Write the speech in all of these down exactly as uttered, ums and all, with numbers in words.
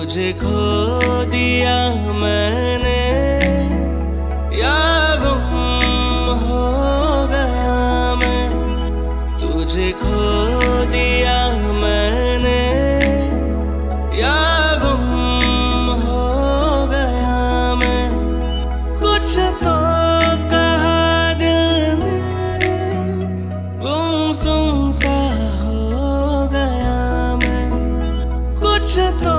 तुझे खो दिया मैंने या गुम हो गया मैं, तुझे खो दिया मैंने या गुम हो गया मैं। कुछ तो कहा दिल ने, गुमसुम सा हो गया मैं। कुछ तो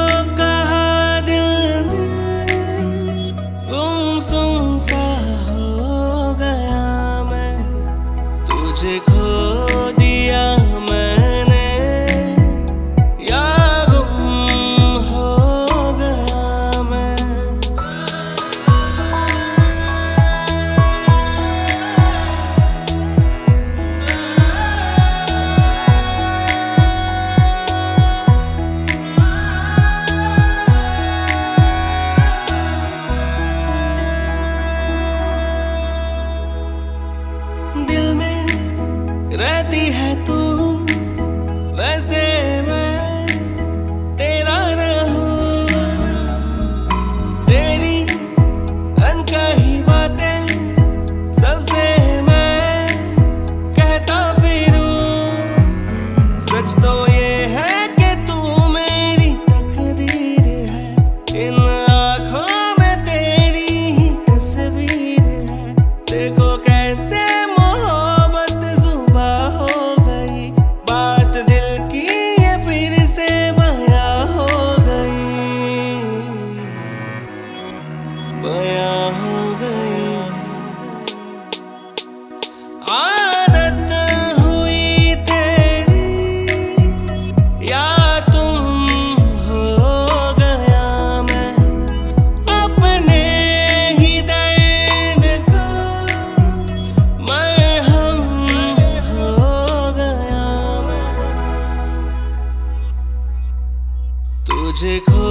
गुमसुम सा हो गया मैं, तुझे खो दिया मैंने या गुम हो गया मैं। दिल में रहती है तू, वैसे मैं तेरा न हूँ। तेरी अनकही बातें सबसे मैं कहता फिरूं। सच तो ये है कि तू मेरी तकदीर है, इन आँखों में तेरी ही तस्वीर है। देखो कैसे बयां हो गई। आदत हुई तेरी या तुम हो गया मैं, अपने ही दर्द का मरहम हो गया मैं, तुझे खो